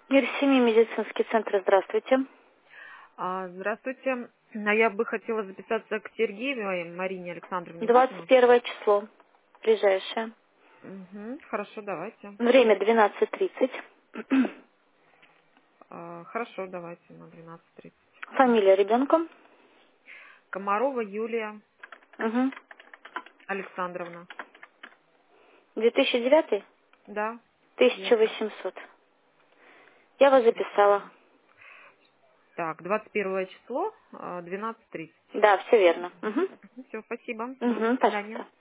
Мир семьи, медицинский центр, здравствуйте. Здравствуйте. Я бы хотела записаться к Сергеевой Марине Александровне. Можно? 21 число, ближайшее. Хорошо, давайте. Время 12:30. Хорошо, давайте на 12:30. Фамилия ребенка. Комарова Юлия Угу. Александровна. 2009? Да, верно. 1800. Я вас записала. Так, 21 число, 12:30. Да, все верно. Угу. Все, спасибо. Угу, До свидания. пожалуйста.